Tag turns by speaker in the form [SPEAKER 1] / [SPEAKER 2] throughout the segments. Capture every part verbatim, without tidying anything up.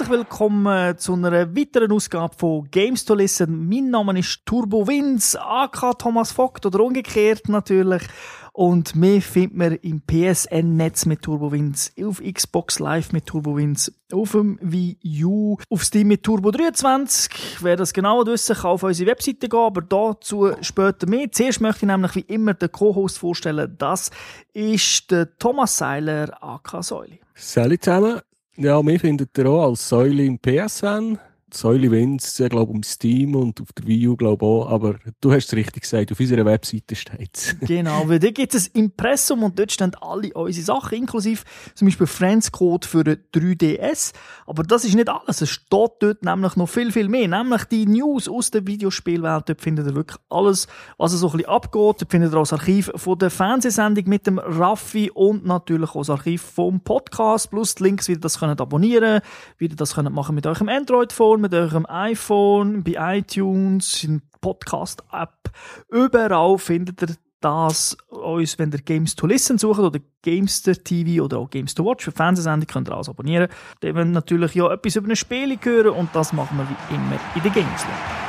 [SPEAKER 1] herzlich willkommen zu einer weiteren Ausgabe von Games to Listen. Mein Name ist Turbo Vince, aka Thomas Vogt oder umgekehrt natürlich. Und mich findet man im P S N-Netz mit Turbo Vince, auf Xbox Live mit Turbo Vince, auf dem Wii U, auf Steam mit Turbo dreiundzwanzig. Wer das genauer wissen kann, auf unsere Webseite gehen, aber dazu später mehr. Zuerst möchte ich nämlich wie immer den Co-Host vorstellen. Das ist der Thomas Seiler, aka Säuli.
[SPEAKER 2] Salut zusammen. Ja, mich findet ihr auch als Säule im P S N. Säule Vince, ich glaube, um Steam und auf der Wii U, glaube ich auch. Aber du hast es richtig gesagt, auf unserer Webseite steht es.
[SPEAKER 1] Genau, weil dort gibt es ein Impressum und dort stehen alle unsere Sachen, inklusive zum Beispiel Friends-Code für den drei D S. Aber das ist nicht alles. Es steht dort nämlich noch viel, viel mehr. Nämlich die News aus der Videospielwelt. Dort findet ihr wirklich alles, was so ein bisschen abgeht. Dort findet ihr auch das Archiv von der Fernsehsendung mit dem Raffi und natürlich auch das Archiv vom Podcast. Plus die Links, wie ihr das könnt abonnieren könnt, wie ihr das könnt machen mit eurem Android-Phone, mit eurem iPhone, bei iTunes, in Podcast-App. Überall findet ihr das uns, wenn ihr Games to Listen sucht oder Gamester T V oder auch Games to Watch für Fernsehsendung, könnt ihr alles abonnieren. Dann wollen natürlich ja etwas über ein Spiel hören und das machen wir wie immer in der Games Lab.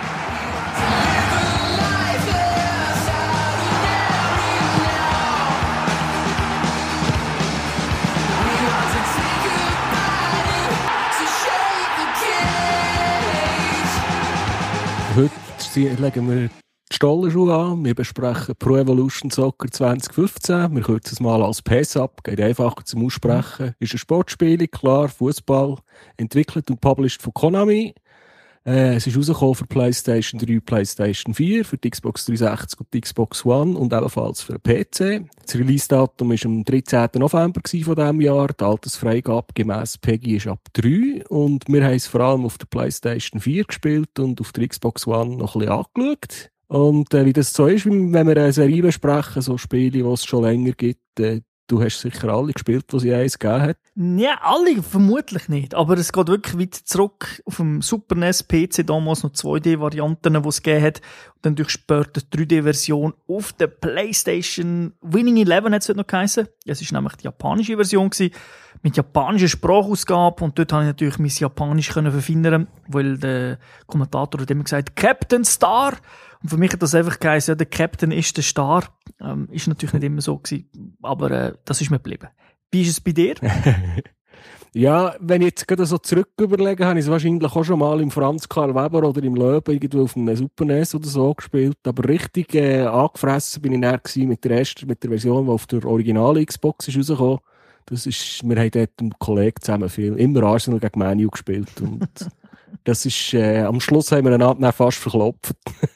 [SPEAKER 2] Heute legen wir die Stollenschuhe an. Wir besprechen Pro Evolution Soccer zwanzig fünfzehn. Wir kürzen es mal als P E S ab. Geht einfacher zum Aussprechen. Ist ein Sportspiel, klar, Fußball. Entwickelt und published von Konami. Äh, es ist rausgekommen für PlayStation drei, PlayStation vier, für die Xbox dreihundertsechzig und die Xbox One und ebenfalls für den P C. Das Release-Datum war am dreizehnten November von diesem Jahr. Die Altersfreigabe gemäss PEGI ist ab drei und wir haben es vor allem auf der PlayStation vier gespielt und auf der Xbox One noch ein bisschen angeschaut. Und äh, wie das so ist, wenn wir eine Serie besprechen, so Spiele, die es schon länger gibt, äh, du hast sicher alle gespielt, die sie eins gegeben hat.
[SPEAKER 1] Ja, alle vermutlich nicht. Aber es geht wirklich weit zurück auf dem Super N E S P C, damals noch zwei D-Varianten, die es gegeben hat. Und dann durch später die drei D-Version auf der PlayStation Winning Eleven hat es noch geheißen. Es war nämlich die japanische Version gewesen, mit japanischer Sprachausgabe. Und dort konnte ich natürlich mein Japanisch verfeinern, weil der Kommentator hat immer gesagt, Captain Star. Und für mich hat das einfach geheißen, ja, der Captain ist der Star. Ähm, ist natürlich nicht immer so gewesen, aber äh, das ist mir geblieben. Wie ist es bei dir?
[SPEAKER 2] Ja, wenn ich jetzt gerade so zurück überlege, habe ich es wahrscheinlich auch schon mal im Franz Karl Weber oder im Löwen irgendwo auf einem Super N E S oder so gespielt. Aber richtig äh, angefressen bin ich näher mit der ersten, mit der Version, die auf der originalen Xbox ist rausgekommen. Das ist, wir haben dort mit einem Kollegen zusammen viel, immer Arsenal gegen Man U gespielt. Und das ist, äh, am Schluss haben wir einander fast verklopft.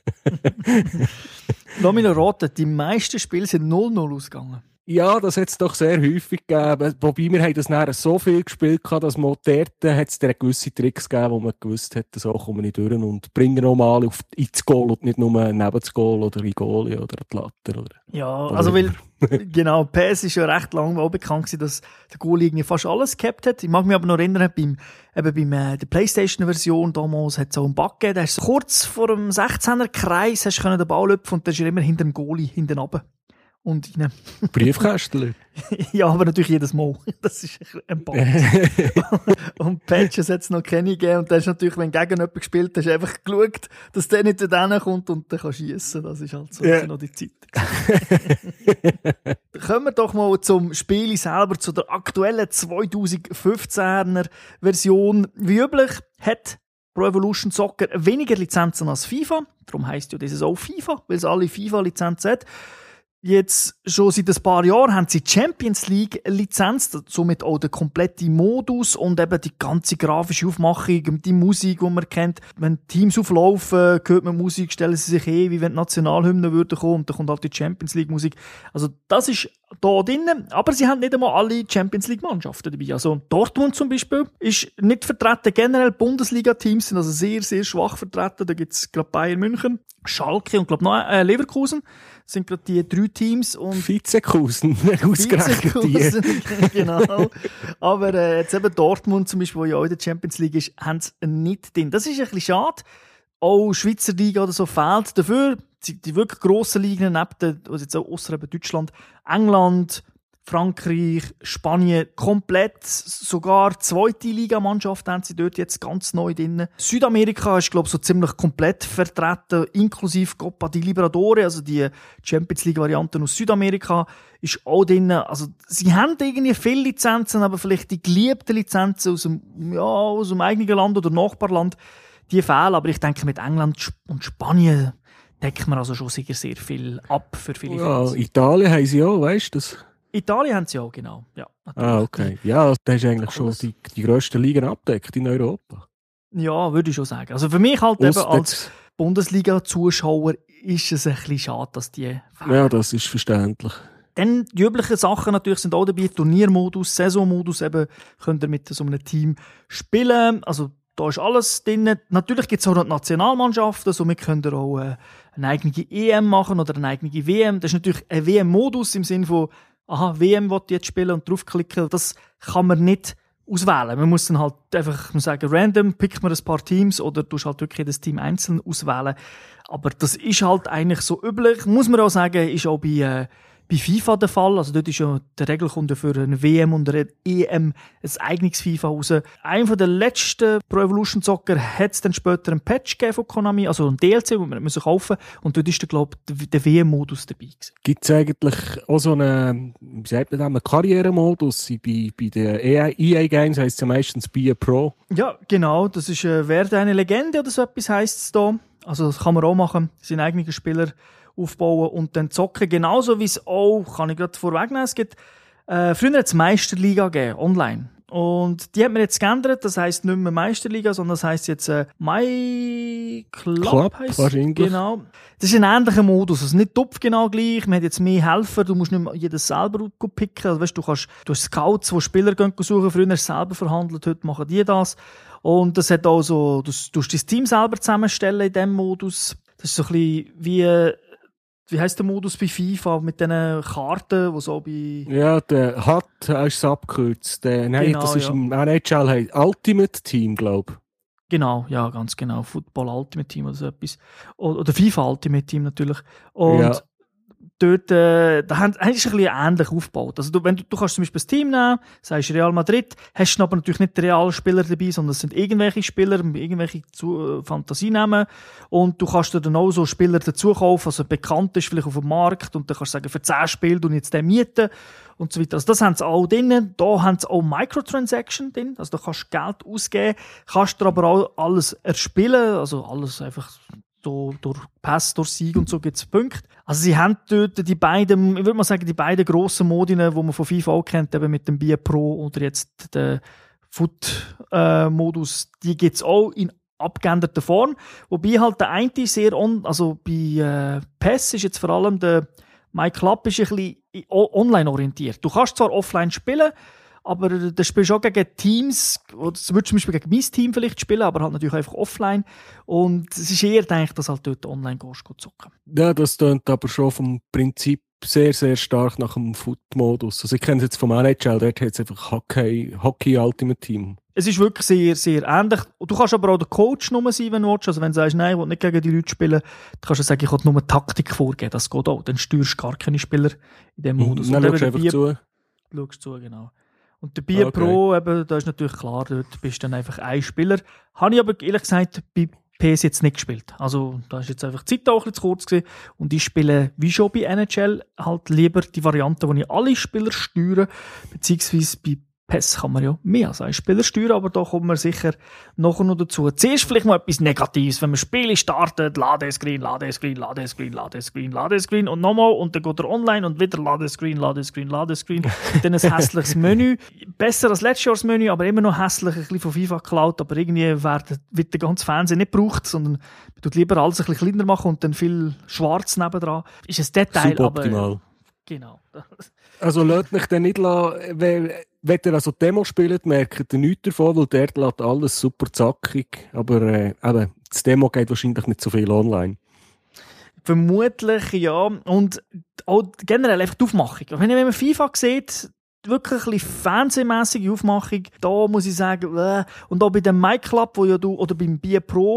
[SPEAKER 1] Lass mich noch raten, die meisten Spiele sind null null ausgegangen.
[SPEAKER 2] Ja, das hat es doch sehr häufig gegeben. Wobei wir haben das nachher so viel gespielt, dass man dort hat es gewisse Tricks gegeben, wo man gewusst hat, so kommen nicht durch und bringen noch mal auf, ins Goal und nicht nur neben das Goal oder in Goalie oder an die Latte. Oder,
[SPEAKER 1] ja,
[SPEAKER 2] oder
[SPEAKER 1] also weil, genau, P E S ist ja recht lange auch bekannt gewesen, dass der Goalie irgendwie fast alles gehabt hat. Ich mag mich aber noch erinnern, beim, eben beim, äh, der PlayStation-Version damals hat es auch einen Bug gegeben, da hast du kurz vor dem sechzehner-Kreis hast du den Ball lüpfen und dann ist er immer hinter dem Goalie hinten runter. Und rein.
[SPEAKER 2] Briefkästchen?
[SPEAKER 1] Ja, aber natürlich jedes Mal. Das ist ein Bug. Und Patches hat es noch keine gegeben. Und dann ist natürlich, wenn gegen jemanden gespielt hast, einfach geschaut, dass der nicht da kommt und dann kann schiessen. Das ist halt so, das sind noch die Zeit. Kommen wir doch mal zum Spiel selber, zu der aktuellen zwanzig fünfzehner Version. Wie üblich hat Pro Evolution Soccer weniger Lizenzen als FIFA. Darum heisst ja dieses auch FIFA, weil es alle FIFA-Lizenzen hat. Jetzt schon seit ein paar Jahren haben sie die Champions League Lizenz, somit auch der komplette Modus und eben die ganze grafische Aufmachung, die Musik, die man kennt. Wenn Teams auflaufen, hört man Musik, stellen sie sich eh, wie wenn die Nationalhymne würde kommen und dann kommt halt die Champions League Musik. Also das ist da drin, aber sie haben nicht einmal alle Champions League Mannschaften dabei. Also Dortmund zum Beispiel ist nicht vertreten, generell Bundesliga-Teams sind also sehr, sehr schwach vertreten. Da gibt's gerade Bayern München, Schalke und glaube noch äh, Leverkusen. Das sind gerade die drei Teams. Und
[SPEAKER 2] Vizekusen, ausgerechnet die.
[SPEAKER 1] Genau. Aber äh, jetzt eben Dortmund zum Beispiel, wo ja auch in der Champions League ist, haben sie nicht drin. Das ist ein bisschen schade. Auch Schweizer Liga oder so fehlt. Dafür die, die wirklich grossen Ligen, neben der, also jetzt auch ausser Deutschland, England, Frankreich, Spanien komplett, sogar zweite Ligamannschaft haben sie dort jetzt ganz neu drin. Südamerika ist, glaube ich, so ziemlich komplett vertreten, inklusive Copa di Libertadores, also die Champions League-Variante aus Südamerika, ist auch drin. Also, sie haben irgendwie viele Lizenzen, aber vielleicht die geliebten Lizenzen aus dem, ja, aus dem eigenen Land oder Nachbarland, die fehlen. Aber ich denke, mit England und Spanien decken wir also schon sicher sehr viel ab für viele Fans.
[SPEAKER 2] Ja, Italien haben sie auch, weißt du das?
[SPEAKER 1] Italien haben sie auch, genau. Ja,
[SPEAKER 2] ah, okay. Ja, das ist eigentlich schon die, die grössten Ligen abdeckt in Europa.
[SPEAKER 1] Ja, würde ich schon sagen. Also für mich halt eben als Bundesliga-Zuschauer ist es ein bisschen schade, dass die fehlen.
[SPEAKER 2] Ja, das ist verständlich.
[SPEAKER 1] Dann die üblichen Sachen natürlich sind auch dabei. Turniermodus, Saisonmodus, eben könnt ihr mit so einem Team spielen. Also da ist alles drin. Natürlich gibt es auch noch die Nationalmannschaften, somit könnt ihr auch äh, eine eigene E M machen oder eine eigene W M. Das ist natürlich ein W M-Modus im Sinne von aha, W M will ich jetzt spielen und draufklicken. Das kann man nicht auswählen. Man muss dann halt einfach sagen, random, pickt man ein paar Teams oder du halt wirklich das Team einzeln auswählen. Aber das ist halt eigentlich so üblich. Muss man auch sagen, ist auch bei, äh, bei FIFA der Fall. Also dort ist ja der Regel kommt ja für eine W M und eine E M ein eigenes FIFA raus. Einer der letzten Pro Evolution Soccer hat es dann später einen Patch gegeben von Konami, also ein D L C, den man nicht kaufen musste. Und dort ist der, glaube ich, der W M-Modus dabei gewesen.
[SPEAKER 2] Gibt es eigentlich auch so einen, wie sagt man das, einen Karrieremodus? Bei, bei den E A-Games heisst es ja meistens Be a Pro.
[SPEAKER 1] Ja, genau. Das ist äh, «Werde eine Legende» oder so etwas heisst es da. Also das kann man auch machen, seinen eigenen Spieler aufbauen und dann zocken. Genauso wie es auch, kann ich gerade vorwegnehmen, es gibt, äh, früher hat es Meisterliga gegeben, online. Und die hat man jetzt geändert, das heisst nicht mehr Meisterliga, sondern das heisst jetzt äh, My Club,
[SPEAKER 2] Club
[SPEAKER 1] heisst
[SPEAKER 2] wahrscheinlich.
[SPEAKER 1] Genau. Das ist ein ähnlicher Modus, also nicht topf genau gleich, man hat jetzt mehr Helfer, du musst nicht mehr jedes selber picken, also weißt, du kannst, du hast Scouts, die Spieler gehen suchen, früher hast du selber verhandelt, heute machen die das. Und das hat auch so, du musst dein Team selber zusammenstellen in diesem Modus. Das ist so ein bisschen wie, wie heisst der Modus bei FIFA mit diesen Karten, die so bei...
[SPEAKER 2] Ja, der H U T ist es abgekürzt. Der, nein,
[SPEAKER 1] Genau,
[SPEAKER 2] das ist
[SPEAKER 1] ja.
[SPEAKER 2] im N H L heißt Ultimate Team, glaube ich.
[SPEAKER 1] Genau, ja, ganz genau. Football Ultimate Team oder so etwas. Oder, oder FIFA Ultimate Team natürlich. Und
[SPEAKER 2] Ja.
[SPEAKER 1] dort, äh, da haben, haben ist ein bisschen ähnlich aufgebaut. Also du, wenn du, du kannst zum Beispiel das Team nehmen, sagst Real Madrid, hast du aber natürlich nicht die realen Spieler dabei, sondern es sind irgendwelche Spieler, irgendwelche zu, äh, Fantasienamen. Und du kannst dir dann auch so Spieler dazu kaufen, also bekannt ist vielleicht auf dem Markt, und dann kannst du sagen, für zehn Spiele du jetzt den mieten und so weiter. Also das haben sie auch drin. Da haben sie auch Microtransaction drin. Also da kannst du Geld ausgeben, kannst dir aber auch alles erspielen, also alles einfach durch, durch Pass, durch Sieg und so gibt es Punkte. Also sie haben dort die beiden, ich würde mal sagen, die beiden grossen Modine, die man von FIFA auch kennt, eben mit dem Be a Pro oder jetzt der Foot-Modus, äh, die gibt es auch in abgeänderter Form. Wobei halt der eine sehr, on, also bei äh, P E S ist jetzt vor allem der My Club ist ein bisschen online orientiert. Du kannst zwar offline spielen, aber das spielst du auch gegen Teams, oder du würdest zum Beispiel gegen mein Team vielleicht spielen, aber halt natürlich einfach offline. Und es ist eher gedacht, dass halt dort online gehst, gehst zocken.
[SPEAKER 2] Ja, das klingt aber schon vom Prinzip sehr, sehr stark nach dem Foot-Modus. Also ich kenne es jetzt vom N H L, dort hat es einfach Hockey, Hockey Ultimate Team. Es
[SPEAKER 1] ist wirklich sehr, sehr ähnlich. Du kannst aber auch der Coach nur sein, wenn du willst. Also wenn du sagst, nein, ich will nicht gegen die Leute spielen, dann kannst du sagen, ich will nur Taktik vorgeben. Das geht auch. Dann steuerst du gar keine Spieler in diesem Modus.
[SPEAKER 2] Dann schaust du einfach zu.
[SPEAKER 1] Schaust zu, genau. Und der Be a Pro, eben, da ist natürlich klar, dort bist du dann einfach ein Spieler. Habe ich aber ehrlich gesagt bei P S jetzt nicht gespielt. Also da ist jetzt einfach die Zeit auch ein bisschen zu kurz gewesen. Und ich spiele, wie schon bei N H L, halt lieber die Variante, wo ich alle Spieler steuere, beziehungsweise bei P E S kann man ja mehr als einen Spieler steuern, aber da kommen wir sicher nachher noch dazu. Zuerst vielleicht mal etwas Negatives. Wenn man Spiele startet, Ladescreen, Ladescreen, Ladescreen, Ladescreen, Ladescreen und nochmal und dann geht er online und wieder Ladescreen, Ladescreen, Ladescreen. Dann ein hässliches Menü. Besser als letztes Jahr das Menü, aber immer noch hässlich, ein bisschen von FIFA geklaut, aber irgendwie wird, wird der ganze Fernseher nicht gebraucht, sondern man tut lieber alles ein bisschen kleiner machen und dann viel schwarz nebendran. Ist ein Detail,
[SPEAKER 2] suboptimal.
[SPEAKER 1] Aber... Genau.
[SPEAKER 2] Also lasst mich dann nicht lassen, wenn, wenn ihr also Demo spielt, merkt ihr nichts davon, weil dort lässt alles super zackig. Aber äh, eben, das Demo geht wahrscheinlich nicht so viel online.
[SPEAKER 1] Vermutlich, ja. Und auch generell einfach die Aufmachung. Wenn man FIFA sieht, wirklich ein bisschen fernsehmässige Aufmachung, da muss ich sagen, äh, und auch bei dem My Club, wo ja du, oder beim Be a Pro,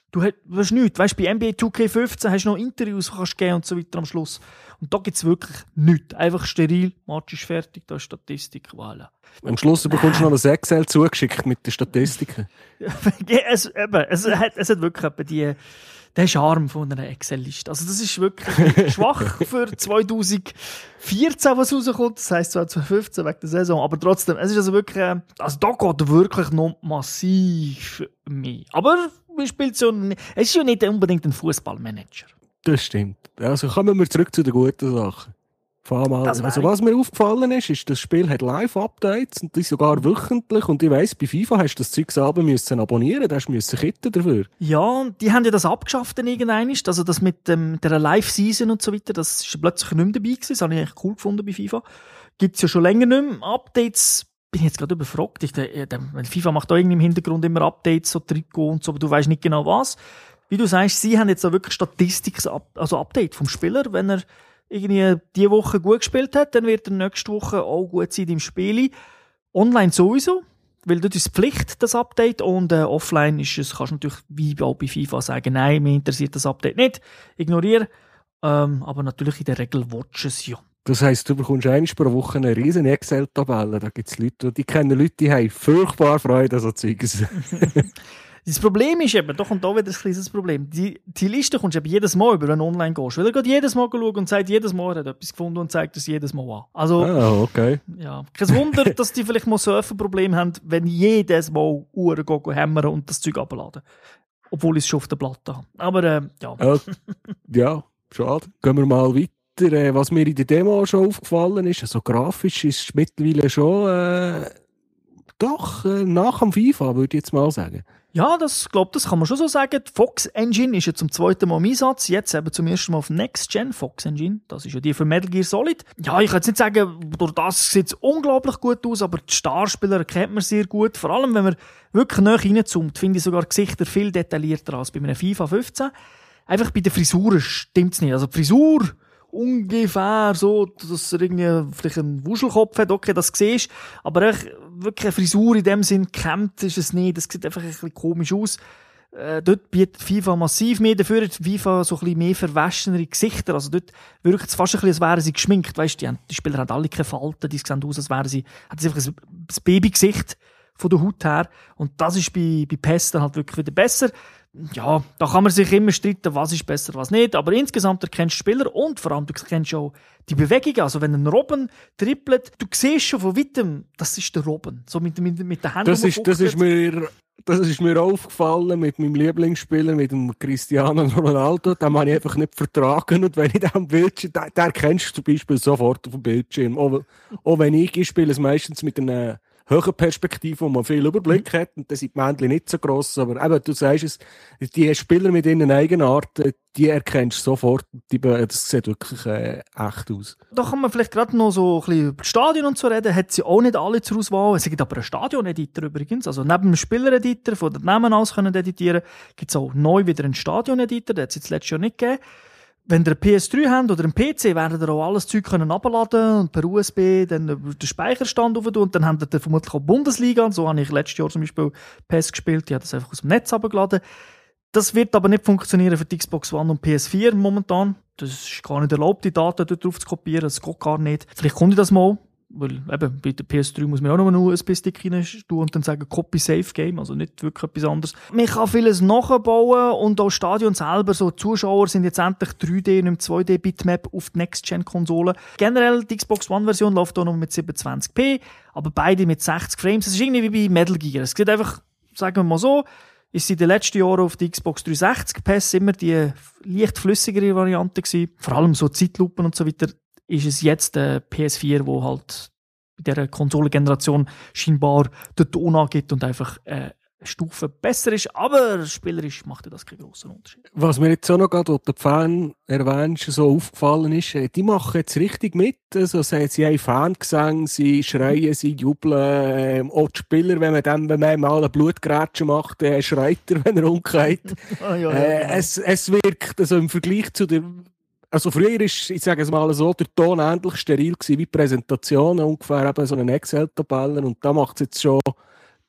[SPEAKER 1] Du hast nichts. Weißt, bei N B A zwei K fünfzehn hast du noch Interviews, kannst geben und so weiter am Schluss. Und da gibt es wirklich nichts. Einfach steril, Match ist fertig, da ist Statistik, voilà.
[SPEAKER 2] Am Schluss bekommst du noch ein Excel zugeschickt mit den Statistiken.
[SPEAKER 1] es, eben, es, hat, es hat wirklich eben die, den Charme von einer Excel-Liste. Also das ist wirklich schwach für zwanzig vierzehn, was rauskommt. Das heisst zwanzig fünfzehn wegen der Saison. Aber trotzdem, es ist also wirklich, also da geht wirklich noch massiv mehr. Aber wie spielt so ein, es ist ja nicht unbedingt ein Fußballmanager.
[SPEAKER 2] Das stimmt. Also kommen wir zurück zu den guten Sachen. Mal, also was mir aufgefallen ist, ist, das Spiel hat Live-Updates und die sogar wöchentlich. Und ich weiss, bei FIFA hast du das Zeug selber müssen abonnieren, da hast du müssen kitten dafür.
[SPEAKER 1] Ja, die haben ja das abgeschafft dann irgendwann. Also das mit ähm, der Live-Season und so weiter, das ist plötzlich nicht mehr dabei gewesen. Das habe ich echt cool gefunden bei FIFA. Gibt's ja schon länger nicht mehr. Updates bin ich jetzt gerade überfragt. Ich, der, der, FIFA macht da irgendwie im Hintergrund immer Updates, so Trikot und so, aber du weißt nicht genau was. Wie du sagst, sie haben jetzt auch wirklich Statistik, also Update vom Spieler, wenn er irgendwie diese Woche gut gespielt hat, dann wird er nächste Woche auch gut sein im Spiel. Online sowieso, weil dort ist Pflicht, das Update, und äh, offline ist es, kannst du natürlich wie auch bei FIFA sagen, nein, mir interessiert das Update nicht, ignoriere. Ähm, aber natürlich in der Regel watchen es ja.
[SPEAKER 2] Das heisst, du bekommst einmal pro Woche eine riesen Excel-Tabelle. Da gibt es Leute, die kennen Leute, die haben furchtbar Freude an so Zeugs.
[SPEAKER 1] Das Problem ist eben, da kommt auch wieder ein kleines Problem. Die, die Liste kommst du eben jedes Mal über, wenn du online gehst. Weil er geht jedes Mal schauen und sagt jedes Mal, er hat etwas gefunden und zeigt es jedes Mal an. Also,
[SPEAKER 2] ah, okay.
[SPEAKER 1] Ja, kein Wunder, dass die vielleicht mal Surferprobleme haben, wenn jedes Mal Uhren gehen, hämmern und das Zeug abladen. Obwohl ich es schon auf der Platte habe. Aber, äh, ja.
[SPEAKER 2] Äh, ja, schade. Gehen wir mal weiter. Was mir in der Demo schon aufgefallen ist, also grafisch ist es mittlerweile schon äh, doch äh, nach dem FIFA, würde ich jetzt mal sagen.
[SPEAKER 1] Ja, das glaube das kann man schon so sagen. Die Fox Engine ist ja zum zweiten Mal im Einsatz. Jetzt eben zum ersten Mal auf Next Gen Fox Engine. Das ist ja die für Metal Gear Solid. Ja, ich kann jetzt nicht sagen, durch das sieht es unglaublich gut aus, aber die Starspieler erkennt man sehr gut. Vor allem, wenn man wirklich näher reinzoomt, finde ich sogar Gesichter viel detaillierter als bei einem FIFA fünfzehn. Einfach bei den Frisuren stimmt es nicht. Also die Frisur ungefähr so, dass er irgendwie vielleicht einen Wuschelkopf hat, okay, das siehst, aber echt, wirklich eine Frisur in dem Sinn gekämmt ist es nicht, das sieht einfach ein bisschen komisch aus. Äh, dort bietet FIFA massiv mehr, dafür hat FIFA so ein bisschen mehr verwaschenere Gesichter, also dort wirkt es fast ein bisschen, als wären sie geschminkt, weißt, die, die Spieler haben alle keine Falten, die sehen aus, als wären sie, hat einfach ein, ein Babygesicht von der Haut her, und das ist bei, bei P E S dann halt wirklich wieder besser. Ja, da kann man sich immer streiten, was ist besser, was nicht. Aber insgesamt erkennst du Spieler und vor allem du kennst auch die Bewegungen. Also wenn ein Robben trippelt, du siehst schon von weitem, das ist der Robben. So mit, mit, mit den Händen.
[SPEAKER 2] Das ist, das, ist mir, das ist mir aufgefallen mit meinem Lieblingsspieler, mit dem Cristiano Ronaldo. Den habe ich einfach nicht vertragen. Und wenn ich den am Bildschirm, den, den kennst du zum Beispiel sofort auf dem Bildschirm. Auch, auch wenn ich, ich spiele es meistens mit einer höhere Perspektive, wo man viel Überblick hat, und dann sind die Männchen nicht so gross, aber eben, du sagst es, die Spieler mit ihren Eigenarten, die erkennst du sofort, die, das sieht wirklich äh, echt aus.
[SPEAKER 1] Da kann man vielleicht gerade noch so ein bisschen über das Stadion und so reden, hat sie auch nicht alle zur Auswahl. Es gibt aber einen Stadion-Editor übrigens, also neben dem Spieler-Editor, von den Namen aus können editieren, gibt es auch neu wieder einen Stadion-Editor, den hat es jetzt letztes Jahr nicht gegeben. Wenn ihr eine P S drei habt oder einen P C, werdet ihr auch alles Zeug können abladen und per U S B dann über den Speicherstand rauf tun, und dann habt ihr vermutlich auch Bundesliga, und so habe ich letztes Jahr zum Beispiel P E S gespielt, ich habe das einfach aus dem Netz abgeladen. Das wird aber nicht funktionieren für die Xbox One und P S vier momentan. Das ist gar nicht erlaubt, die Daten dort drauf zu kopieren, das geht gar nicht. Vielleicht kommt das mal, weil eben bei der P S drei muss man auch noch einen U S B-Stick rein tun und dann sagen Copy Safe Game, also nicht wirklich etwas anderes. Man kann vieles nachbauen, und auch Stadion selber, so Zuschauer sind jetzt endlich drei D, nicht mehr zwei D Bitmap auf die Next-Gen-Konsolen. Generell die Xbox One-Version läuft auch noch mit siebenundzwanzig p, aber beide mit sechzig Frames. Es ist irgendwie wie bei Metal Gear. Es sieht einfach, sagen wir mal so, ist in den letzten Jahren auf der Xbox dreihundertsechzig P E S immer die leicht flüssigere Variante gewesen. Vor allem so Zeitlupen und so weiter. Ist es jetzt der P S vier, wo halt bei dieser Konsolengeneration scheinbar dort angeht und einfach äh, eine Stufe besser ist, aber spielerisch macht ja das keinen grossen Unterschied.
[SPEAKER 2] Was mir jetzt auch noch gerade, was der Fan erwähnst, so aufgefallen ist, die machen jetzt richtig mit, also sie haben Fangesang, sie schreien, sie jubeln, auch die Spieler, wenn man dem wenn man mal eine Blutgrätsche macht, äh, schreit er, wenn er umgeht. ah, ja, ja, äh, ja. Es, es wirkt also im Vergleich zu der Also früher ist, ich sage es mal so, der Ton ähnlich steril gewesen wie Präsentationen, ungefähr eben so eine Excel-Tabelle, und da macht es jetzt schon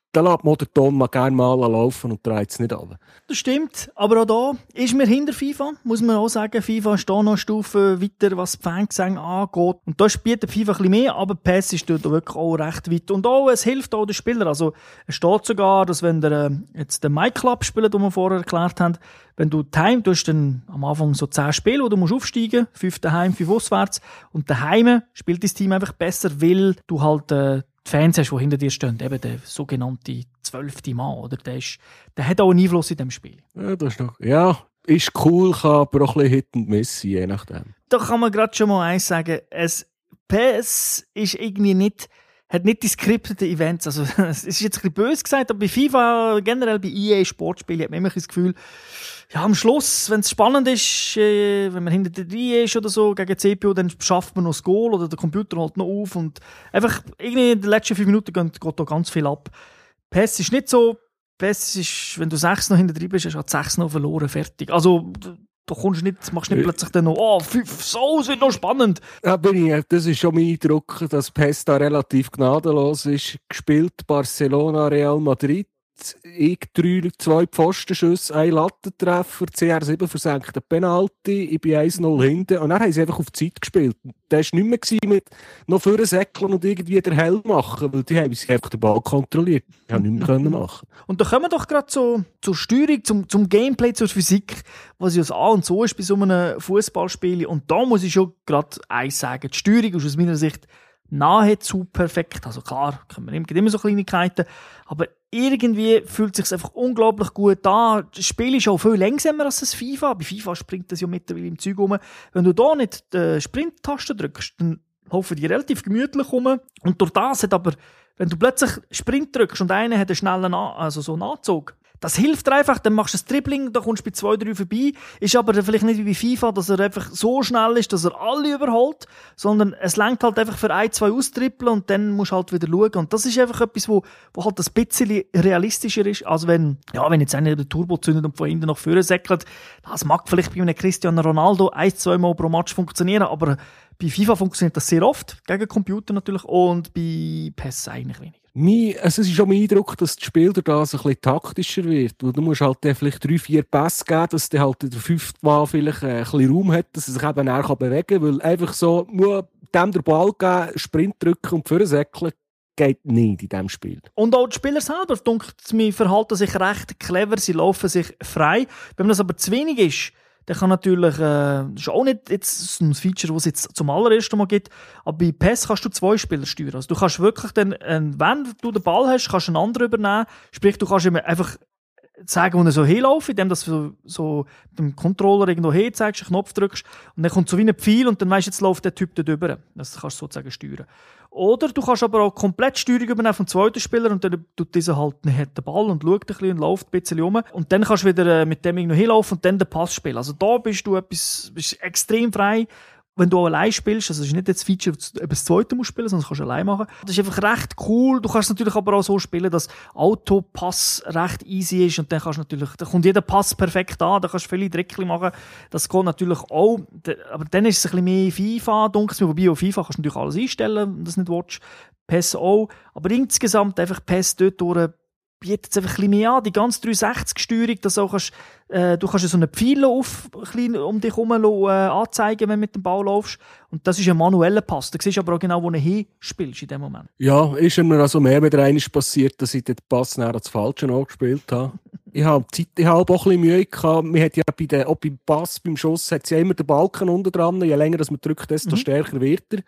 [SPEAKER 2] da lässt man den Ton mal gerne mal laufen und dreht es nicht ab.
[SPEAKER 1] Das stimmt, aber auch da ist mir hinter FIFA, muss man auch sagen. FIFA ist da noch eine Stufe weiter, was die Fangesänge angeht. Und da bietet FIFA ein bisschen mehr, aber P E S ist dort wirklich auch recht weit. Und auch, es hilft auch den Spielern. Also, es steht sogar, dass wenn der äh, jetzt den MyClub spielt, den wir vorher erklärt haben, wenn du daheim, du hast dann am Anfang so zehn Spiele, wo du musst aufsteigen musst, fünf daheim, fünf auswärts. Und daheim spielt das Team einfach besser, weil du halt äh, die Fans hast, die hinter dir stehen. Eben der sogenannte zwölfte Mann, oder? Der, ist, der hat auch einen Einfluss in diesem Spiel.
[SPEAKER 2] Ja, das ist noch, ja, ist cool, kann aber auch ein bisschen Hit und Miss sein, je nachdem.
[SPEAKER 1] Da kann man gerade schon mal eins sagen. Es, P E S ist irgendwie nicht, hat nicht die skripteten Events. Also, es ist jetzt ein bisschen böse gesagt, aber bei FIFA, generell bei E A Sportspielen, hat man immer das Gefühl, ja, am Schluss, wenn es spannend ist, äh, wenn man hinter der Reihe ist oder so, gegen C P U, dann schafft man noch das Goal oder der Computer holt noch auf und einfach irgendwie in den letzten fünf Minuten geht, geht da ganz viel ab. P E S ist nicht so, P E S ist, wenn du sechs noch hinter drin bist, hast du sechs noch verloren, fertig. Also, du kommst nicht, machst nicht plötzlich dann noch, oh, fünf, so, es wird noch spannend.
[SPEAKER 2] Ja, bin ich, das ist schon mein Eindruck, dass P E S da relativ gnadenlos ist. Gespielt Barcelona, Real Madrid. Ich drei, zwei Pfostenschüsse, ein Lattentreffer, C R sieben versenkten Penalty, ich bin eins null hinten und dann haben sie einfach auf Zeit gespielt. Der war nicht mehr mit noch vorne säckeln und irgendwie den Helm machen, weil die haben sich einfach den Ball kontrolliert. Die haben nichts mehr machen.
[SPEAKER 1] Und da kommen wir doch gerade so zur Steuerung, zum, zum Gameplay, zur Physik, was ja das A und so ist bei so einem Fußballspiel. Und da muss ich schon gerade eins sagen, die Steuerung ist aus meiner Sicht nahezu perfekt. Also klar, können wir immer so Kleinigkeiten, aber irgendwie fühlt es sich einfach unglaublich gut an. Das Spiel ist auch viel langsamer als das FIFA. Bei FIFA springt das ja mittlerweile im Zeug rum. Wenn du da nicht die Sprint-Taste drückst, dann laufen die relativ gemütlich rum. Und durch das hat aber, wenn du plötzlich Sprint drückst und einer hat einen schnellen, also so einen Anzug, das hilft dir einfach, dann machst du ein Dribbling, da kommst du bei zwei, drei vorbei. Ist aber vielleicht nicht wie bei FIFA, dass er einfach so schnell ist, dass er alle überholt, sondern es lenkt halt einfach für ein, zwei austrippeln und dann musst du halt wieder schauen. Und das ist einfach etwas, wo, wo halt ein bisschen realistischer ist, als wenn, ja, wenn jetzt einer den Turbo zündet und von hinten nach vorne säckelt. Das mag vielleicht bei einem Cristiano Ronaldo ein, zwei Mal pro Match funktionieren, aber bei FIFA funktioniert das sehr oft, gegen Computer natürlich, und bei P E S eigentlich weniger.
[SPEAKER 2] Mein, also es ist schon mein Eindruck, dass das Spiel durch das ein bisschen taktischer wird. Du musst halt vielleicht drei, vier Pässe geben, dass der halt der fünfte Mal vielleicht ein bisschen Raum hat, dass er sich eben näher bewegen kann. Weil einfach so, nur dem den Ball geben, Sprint drücken und vorsäckeln, geht nicht in diesem Spiel.
[SPEAKER 1] Und auch die Spieler selber, denkt mir, verhalten sich recht clever, sie laufen sich frei. Wenn das aber zu wenig ist, dann kann natürlich, äh, das ist auch nicht jetzt ein Feature, das es jetzt zum allerersten Mal gibt, aber bei P E S kannst du zwei Spieler steuern. Also du kannst wirklich dann, äh, wenn du den Ball hast, kannst du einen anderen übernehmen. Sprich, du kannst ihm einfach sagen, wo er so hinläuft, indem du so, so mit dem Controller irgendwo hin zeigst, einen Knopf drückst und dann kommt so wie ein Pfeil und dann weisst du, jetzt läuft der Typ da drüber. Das kannst du sozusagen steuern. Oder du kannst aber auch komplett Steuerung übernehmen vom zweiten Spieler und dann tut dieser halt hat den Ball und schaut ein bisschen und läuft ein bisschen rum. Und dann kannst du wieder mit dem irgendwo hinlaufen und dann den Pass spielen. Also da bist du etwas, bist extrem frei. Wenn du allein spielst, also es ist nicht das Feature, dass du das zweite musst spielen, sondern das kannst du allein machen. Das ist einfach recht cool. Du kannst natürlich aber auch so spielen, dass Autopass recht easy ist und dann kannst du natürlich, da kommt jeder Pass perfekt an, da kannst du viele Trickchen machen. Das geht natürlich auch, aber dann ist es ein bisschen mehr FIFA, dunkel, wobei auf FIFA kannst du natürlich alles einstellen, wenn du das nicht willst. P E S auch. Aber insgesamt einfach P E S dort durch bietet es einfach ein bisschen mehr an, die ganze dreihundertsechzig-Steuerung, dass auch kannst, äh, du kannst so einen Pfeil auf, ein um dich herum äh, anzeigen, wenn du mit dem Ball laufst. Und das ist ein manueller Pass. Da siehst du aber auch genau, wo du hinspielst in dem Moment.
[SPEAKER 2] Ja, ist mir also mehr wieder einmal passiert, dass ich den Pass näher als Falschen angespielt habe. Ich habe Zeit, ich habe auch ein bisschen Mühe gehabt. Man hat ja bei den, auch beim Pass, beim Schuss, hat es ja immer den Balken unten dran. Je länger man drückt, desto mhm. stärker wird er.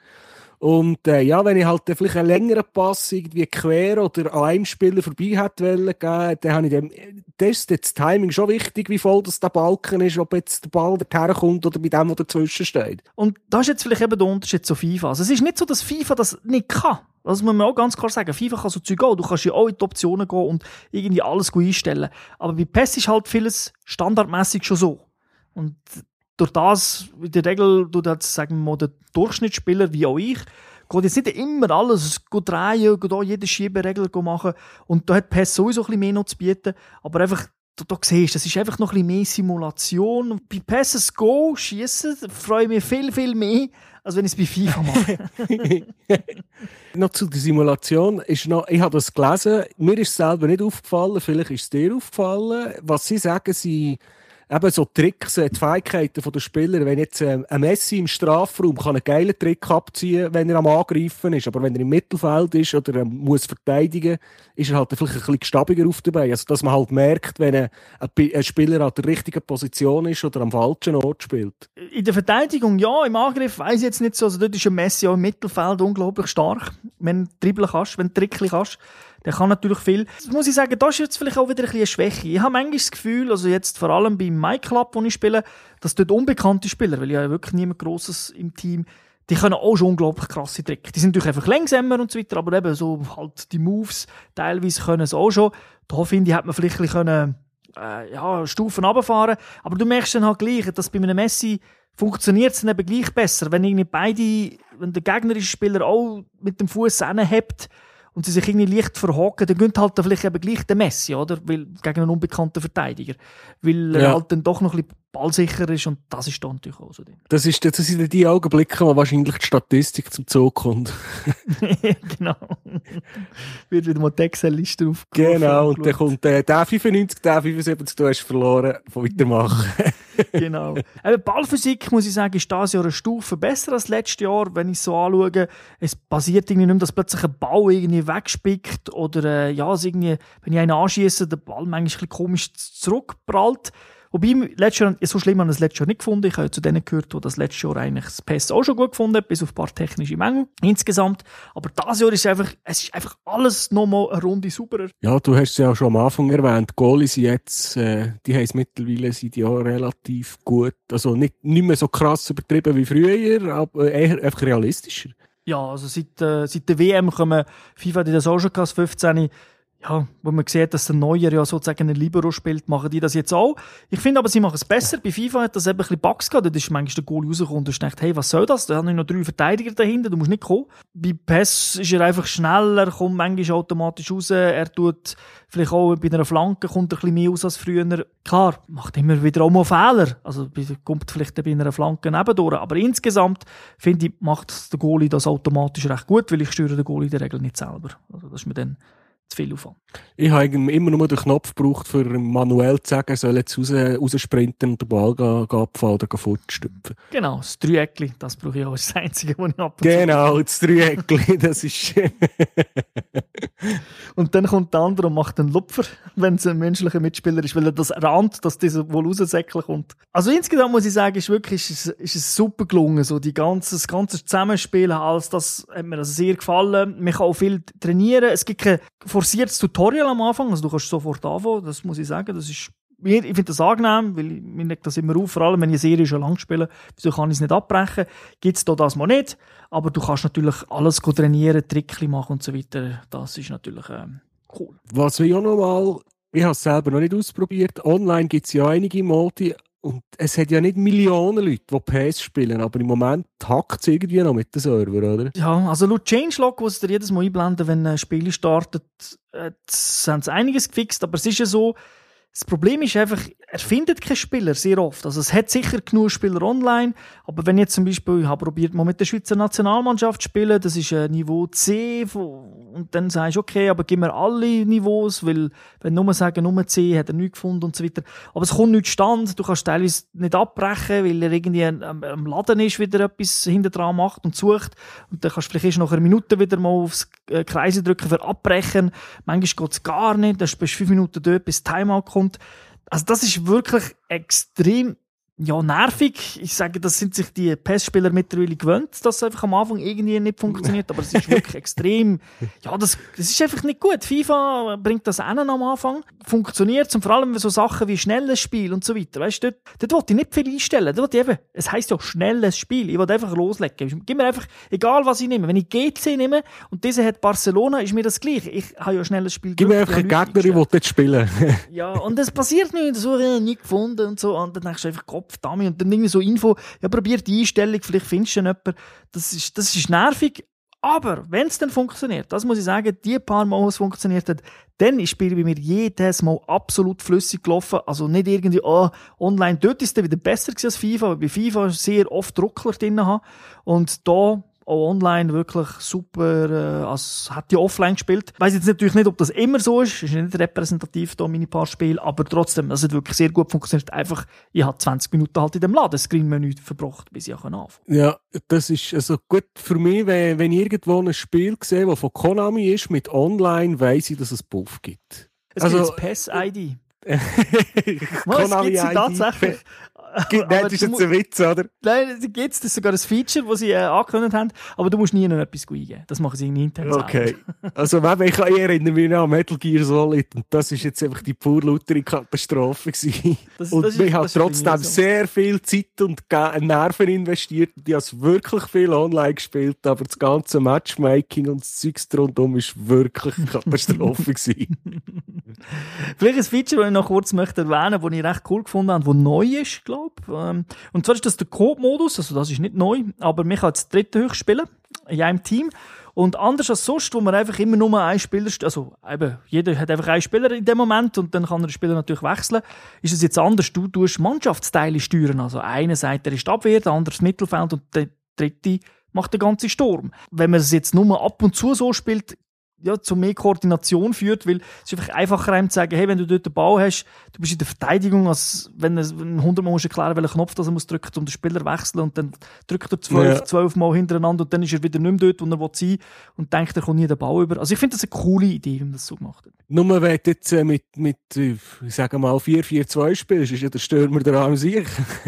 [SPEAKER 2] Und äh, ja, wenn ich halt äh, vielleicht einen längeren Pass irgendwie quer oder an einem Spieler vorbei hätte wollen geben, dann habe ich dem, das ist das Timing schon wichtig, wie voll das der Balken ist, ob jetzt der Ball dorthin kommt oder bei dem, der dazwischen steht.
[SPEAKER 1] Und das ist jetzt vielleicht eben der Unterschied zu FIFA. Also es ist nicht so, dass FIFA das nicht kann. Das muss man auch ganz klar sagen. FIFA kann so Zeug gehen. Du kannst ja auch in die Optionen gehen und irgendwie alles gut einstellen. Aber bei P E S ist halt vieles standardmäßig schon so. Und durch das, in der Regel, du das, sagen wir mal, der Durchschnittsspieler, wie auch ich, geht jetzt nicht immer alles geht drehen, geht auch jede Schieberegel machen. Und da hat P E S sowieso ein bisschen mehr noch zu bieten. Aber einfach, du, du siehst, das ist einfach noch ein bisschen mehr Simulation. Und bei P E S Go schiessen freue ich mich viel, viel mehr als wenn ich es bei FIFA mache.
[SPEAKER 2] Noch zu der Simulation. Ist noch, ich habe das gelesen, mir ist es selber nicht aufgefallen, vielleicht ist es dir aufgefallen. Was sie sagen, sie eben so Tricks, die Fähigkeiten der Spieler. Wenn jetzt ähm, ein Messi im Strafraum kann einen geilen Trick abziehen, wenn er am Angreifen ist, aber wenn er im Mittelfeld ist oder er muss verteidigen, ist er halt vielleicht ein bisschen gestabiger auf dabei. Also dass man halt merkt, wenn ein, ein Spieler an der richtigen Position ist oder am falschen Ort spielt.
[SPEAKER 1] In der Verteidigung ja, im Angriff weiss ich jetzt nicht so. Also dort ist ein Messi auch im Mittelfeld unglaublich stark. Wenn du dribbeln kannst, wenn du Trickli kannst, der kann natürlich viel. Das muss ich sagen, das ist jetzt vielleicht auch wieder ein bisschen eine Schwäche. Ich habe manchmal das Gefühl, also jetzt vor allem beim MyClub, wo ich spiele, dass dort unbekannte Spieler, weil ich ja wirklich niemand Grosses im Team, die können auch schon unglaublich krasse Tricks. Die sind natürlich einfach langsamer und so weiter, aber eben so halt die Moves teilweise können es auch schon. Da finde ich, hat man vielleicht ein bisschen können, äh, ja, Stufen runterfahren. Aber du merkst dann halt gleich, dass bei einem Messi funktioniert es dann eben gleich besser, wenn irgendwie beide, wenn der gegnerische Spieler auch mit dem Fuß hebt und sie sich irgendwie leicht verhocken, dann gönnt halt vielleicht eben gleich der Messi, oder? Weil, gegen einen unbekannten Verteidiger. Weil er
[SPEAKER 2] ja.
[SPEAKER 1] halt dann doch noch ein bisschen ballsicher ist und das ist dann natürlich auch so.
[SPEAKER 2] Das, ist, das sind die Augenblicke, wo wahrscheinlich die Statistik zum Zug kommt.
[SPEAKER 1] Genau. Wird wieder mal die Excel-Liste aufgerufen.
[SPEAKER 2] Genau, und dann kommt äh, der fünfundneunzig, der fünfundsiebzig, du hast verloren, von weitermachen.
[SPEAKER 1] Genau. Eben, Ballphysik, muss ich sagen, ist dieses Jahr eine Stufe besser als letztes Jahr, wenn ich es so anschaue. Es passiert irgendwie nicht mehr, dass plötzlich ein Ball irgendwie wegspickt oder äh, ja, es irgendwie, wenn ich einen anschiesse, der Ball manchmal ein bisschen komisch zurückprallt. Wobei, letztes Jahr, so schlimm habe ich das letztes Jahr nicht gefunden. Ich habe ja zu denen gehört, die das letztes Jahr eigentlich das P E S auch schon gut gefunden haben, bis auf ein paar technische Mängel insgesamt. Aber dieses Jahr ist einfach, es ist einfach alles nochmal eine Runde sauberer.
[SPEAKER 2] Ja, du hast es ja auch schon am Anfang erwähnt. Die Goalies sind jetzt, äh, die haben es mittlerweile seit Jahren relativ gut. Also nicht, nicht mehr so krass übertrieben wie früher, aber eher einfach realistischer.
[SPEAKER 1] Ja, also seit, äh, seit der W M kommen FIFA, die das auch schon gehabt, fünfzehn, ja, wo man sieht, dass der Neuer ja sozusagen einen Libero spielt, machen die das jetzt auch. Ich finde aber, sie machen es besser. Bei FIFA hat das eben ein bisschen Bugs gehabt. Da ist manchmal der Goal rausgekommen und du denkst, hey, was soll das? Da haben noch drei Verteidiger dahinter, du musst nicht kommen. Bei P E S ist er einfach schneller, kommt manchmal automatisch raus. Er tut vielleicht auch bei einer Flanke kommt er ein bisschen mehr aus als früher. Klar, macht immer wieder auch mal Fehler. Also kommt vielleicht bei einer Flanke nebendurch. Aber insgesamt, finde ich, macht der Goalie das automatisch recht gut, weil ich steuere den Goalie in der Regel nicht selber. Also das ist mir dann zu viel Aufwand.
[SPEAKER 2] Ich habe immer nur den Knopf gebraucht, für manuell zu sagen, er soll jetzt raus, raussprinten und den Ball gehen, gehen abfallen oder fortstüpfen.
[SPEAKER 1] Genau, das Dreieckli, das brauche ich auch als das Einzige, was ich ab und
[SPEAKER 2] Genau, das Dreieckli, das ist...
[SPEAKER 1] Und dann kommt der andere und macht einen Lupfer, wenn es ein menschlicher Mitspieler ist, weil er das rahnt, dass dieser wohl raussäckeln kommt. Also insgesamt muss ich sagen, ist wirklich ist, ist es super gelungen. So die ganze, das ganze Zusammenspiel, alles das hat mir also sehr gefallen. Man kann auch viel trainieren. Es gibt kein forciertes Tutorial am Anfang, also du kannst sofort anfangen, das muss ich sagen. Das ist, ich finde das angenehm, weil mir legt das immer auf, vor allem wenn ich eine Serie schon lang spiele, wieso kann ich es nicht abbrechen? Gibt es da das mal nicht, aber du kannst natürlich alles trainieren, Trickli machen und so weiter. Das ist natürlich ähm, cool.
[SPEAKER 2] Was wir auch noch mal, ich habe es selber noch nicht ausprobiert, online gibt es ja einige Modi und es hat ja nicht Millionen Leute, die P E S spielen, aber im Moment hackt es irgendwie noch mit den Server, oder?
[SPEAKER 1] Ja, also laut Changelog, wo sie dir jedes Mal einblenden, wenn ein Spiel startet, äh, haben sie einiges gefixt, aber es ist ja so, das Problem ist einfach, er findet keine Spieler sehr oft. Also es hat sicher genug Spieler online, aber wenn ich jetzt zum Beispiel, ich habe probiert mal mit der Schweizer Nationalmannschaft zu spielen, das ist ein Niveau C, und dann sagst du, okay, aber gib mir alle Niveaus, weil wenn nur sagen, nur C, hat er nichts gefunden und so weiter. Aber es kommt nicht stand, du kannst teilweise nicht abbrechen, weil er irgendwie am, am Laden ist, wieder etwas hinter dran macht und sucht, und dann kannst du vielleicht erst nach einer Minute wieder mal aufs Kreise drücken für abbrechen. Manchmal geht es gar nicht, dann bist du fünf Minuten dort, bis Timeout kommt. Also das ist wirklich extrem ja, nervig. Ich sage, das sind sich die P E S-Spieler mittlerweile gewöhnt, dass es einfach am Anfang irgendwie nicht funktioniert, aber es ist wirklich extrem, ja, das, das ist einfach nicht gut. FIFA bringt das an am Anfang, funktioniert, und vor allem so Sachen wie schnelles Spiel und so weiter. Weißt du, dort, dort wollte ich nicht viel einstellen. Dort eben, es heisst ja schnelles Spiel. Ich wollte einfach loslegen. Gib mir einfach, egal was ich nehme. Wenn ich G C nehme und dieser hat Barcelona, ist mir das gleich. Ich habe ja schnelles Spiel.
[SPEAKER 2] Gib mir einfach einen Gegner, der will spielen.
[SPEAKER 1] Ja, und es passiert nicht. So, ich habe nicht gefunden und so. Und dann denkst du einfach, Kopf, Dummy. Und dann irgendwie so Info, ja, probier die Einstellung, vielleicht findest du jemanden. Das ist, das ist nervig. Aber wenn es dann funktioniert, das muss ich sagen, die paar Mal, wo es funktioniert hat, dann ist das Spiel bei mir jedes Mal absolut flüssig gelaufen. Also nicht irgendwie, oh, online, dort ist es dann wieder besser als FIFA, weil bei FIFA sehr oft Ruckler drin haben. Und da auch online wirklich super, äh, als hätte ich offline gespielt. Ich weiss jetzt natürlich nicht, ob das immer so ist, ist nicht repräsentativ da meine paar Spiele, aber trotzdem, das hat wirklich sehr gut funktioniert. Einfach, ich habe zwanzig Minuten halt in dem Ladescreen-Menü verbracht, bis ich anfangen konnte.
[SPEAKER 2] Ja, das ist also gut für mich, wenn, wenn ich irgendwo ein Spiel sehe, das von Konami ist, mit online, weiss ich, dass es Puff gibt.
[SPEAKER 1] Es
[SPEAKER 2] also,
[SPEAKER 1] gibt jetzt P E S-I D.
[SPEAKER 2] Konami
[SPEAKER 1] es gibt sie tatsächlich.
[SPEAKER 2] Nein, das ist jetzt ein Witz, oder?
[SPEAKER 1] Nein, da gibt es sogar ein Feature, das sie äh, angekündigt haben, aber du musst nie noch etwas eingeben. Das machen sie irgendwie intern.
[SPEAKER 2] Okay. Also, wenn ich, ich erinnere mich an Metal Gear Solid und das war jetzt einfach die pur lautere Katastrophe gewesen. Das, und das ich habe trotzdem so. sehr viel Zeit und Nerven investiert und ich habe wirklich viel online gespielt, aber das ganze Matchmaking und das Zeugs rundum war wirklich eine Katastrophe gewesen.
[SPEAKER 1] Vielleicht ein Feature, das ich noch kurz möchte erwähnen möchte, das ich recht cool gefunden habe, das neu ist, glaube ich. Und zwar ist das der Coop-Modus, also das ist nicht neu, aber man kann jetzt dritte höchst spielen, in einem Team. Und anders als sonst, wo man einfach immer nur einen Spieler, also eben, jeder hat einfach einen Spieler in dem Moment und dann kann der Spieler natürlich wechseln, ist es jetzt anders. Du tust Mannschaftsteile steuern, also einer sagt, er ist die Abwehr, der andere das Mittelfeld und der dritte macht den ganzen Sturm. Wenn man es jetzt nur ab und zu so spielt, ja, zu mehr Koordination führt, weil es ist einfach einfacher, einem zu sagen, hey, wenn du dort den Ball hast, du bist in der Verteidigung, als wenn er hundertmal musst erklären, welchen Knopf das er muss drücken, um den Spieler zu wechseln und dann drückt er zwölf, ja. zwölf Mal hintereinander und dann ist er wieder nicht mehr dort, wo er sein will und denkt, er kommt nie den Ball über. Also ich finde das eine coole Idee, wie man das so gemacht hat.
[SPEAKER 2] Nur wenn du jetzt äh, mit, mit ich sage mal, vier vier zwei spielst, ist ja der Stürmer der an sich.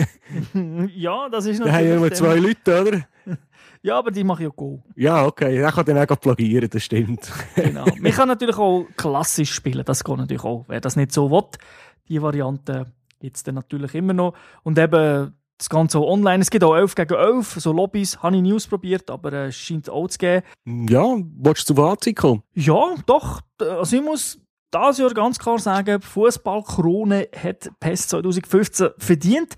[SPEAKER 1] Ja, das ist natürlich...
[SPEAKER 2] Da haben wir immer zwei Leute, oder?
[SPEAKER 1] Ja, aber die mache ich auch Goal.
[SPEAKER 2] Ja, okay. Er kann dann auch plagieren, das stimmt.
[SPEAKER 1] Genau. Man kann natürlich auch klassisch spielen, das geht natürlich auch. Wer das nicht so will, die Variante gibt es dann natürlich immer noch. Und eben das Ganze auch online. Es gibt auch elf gegen elf, so Lobbys, habe ich nie ausprobiert, aber es äh, scheint auch zu geben.
[SPEAKER 2] Ja, willst du zum Fazit kommen?
[SPEAKER 1] Ja, doch. Also ich muss dieses Jahr ganz klar sagen, Fußballkrone hat P E S zwanzig fünfzehn verdient.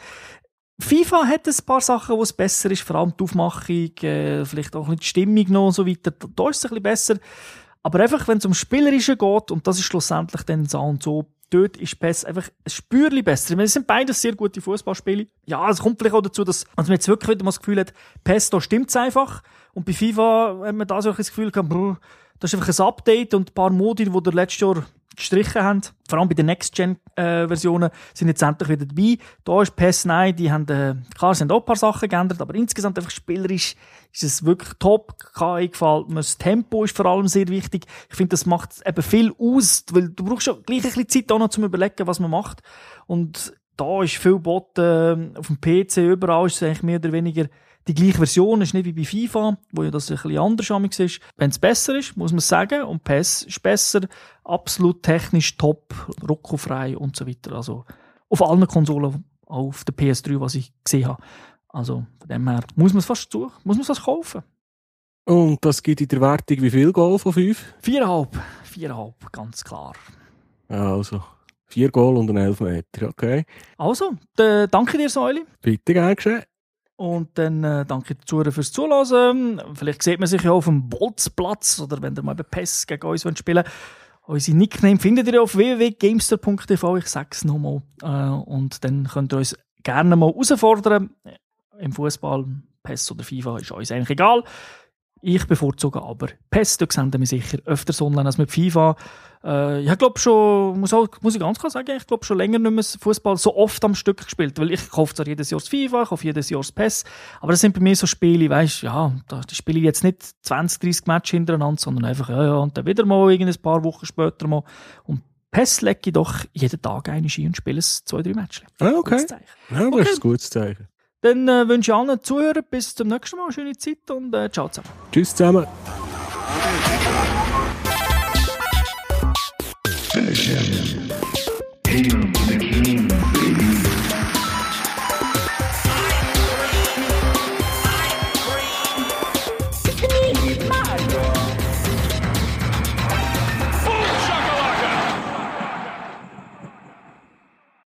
[SPEAKER 1] FIFA hat ein paar Sachen, wo es besser ist, vor allem die Aufmachung, äh, vielleicht auch ein bisschen die Stimmung noch und so weiter. Da ist es ein bisschen besser. Aber einfach, wenn es um Spielerische geht, und das ist schlussendlich dann so und so, dort ist P E S einfach ein Spürchen besser. Ich meine, es sind beides sehr gute Fußballspiele. Ja, es kommt vielleicht auch dazu, dass man jetzt wirklich wieder mal das Gefühl hat, P E S, da stimmt es einfach. Und bei FIFA hat man da so ein Gefühl gehabt, brr, das ist einfach ein Update und ein paar Modi, die wir letztes Jahr gestrichen haben. Vor allem bei den Next-Gen-Versionen sind jetzt endlich wieder dabei. Da ist P E S, nein, die haben, äh, klar, es sind auch ein paar Sachen geändert, aber insgesamt einfach spielerisch ist es wirklich top. K I gefällt mir. Das Tempo ist vor allem sehr wichtig. Ich finde, das macht eben viel aus, weil du brauchst schon gleich ein bisschen Zeit auch noch zum Überlegen, was man macht. Und da ist viel Boten auf dem P C, überall ist es eigentlich mehr oder weniger die gleiche Version, ist nicht wie bei FIFA, wo ja das ein bisschen anders ist. Wenn es besser ist, muss man sagen, und P E S ist besser, absolut technisch top, ruckelfrei und so weiter. Also auf allen Konsolen, auch auf der P S drei, was ich gesehen habe. Also von dem her muss man es fast zu, muss man es fast kaufen.
[SPEAKER 2] Und das gibt in der Wertung wie viel Goal von fünf?
[SPEAKER 1] Viereinhalb. Viereinhalb, ganz klar.
[SPEAKER 2] Also, vier Goal und ein Elfmeter, okay.
[SPEAKER 1] Also, d- danke dir, Säuli.
[SPEAKER 2] Bitte, gern geschehen.
[SPEAKER 1] Und dann äh, danke den Zuhörern fürs Zuhören. Vielleicht sieht man sich ja auf dem Bolzplatz oder wenn ihr mal P E S gegen uns spielen wollt. Unsere Nickname findet ihr auf w w w punkt gamester punkt t v. Ich sage es nochmal. Äh, und dann könnt ihr uns gerne mal herausfordern. Im Fußball, P E S oder FIFA, ist uns eigentlich egal. Ich bevorzuge aber P E S. Da sehen wir sicher öfters online als mit FIFA. Äh, ich glaube schon, muss, auch, muss ich ganz klar sagen, ich glaube schon länger nicht mehr Fußball so oft am Stück gespielt. Weil ich kaufe zwar jedes Jahr das FIFA, ich kaufe jedes Jahr das P E S. Aber das sind bei mir so Spiele, weißt du, ja, da spiele ich jetzt nicht zwanzig, dreissig Matches hintereinander, sondern einfach, ja, ja, und dann wieder mal ein paar Wochen später mal. Und P E S lege ich doch jeden Tag eine Ski und spiele es zwei, drei Matches.
[SPEAKER 2] Ah, okay. Ja, das
[SPEAKER 1] okay.
[SPEAKER 2] ist ein gutes Zeichen.
[SPEAKER 1] Dann äh, wünsche ich allen Zuhörern bis zum nächsten Mal eine schöne Zeit und äh, ciao zusammen.
[SPEAKER 2] Tschüss zusammen.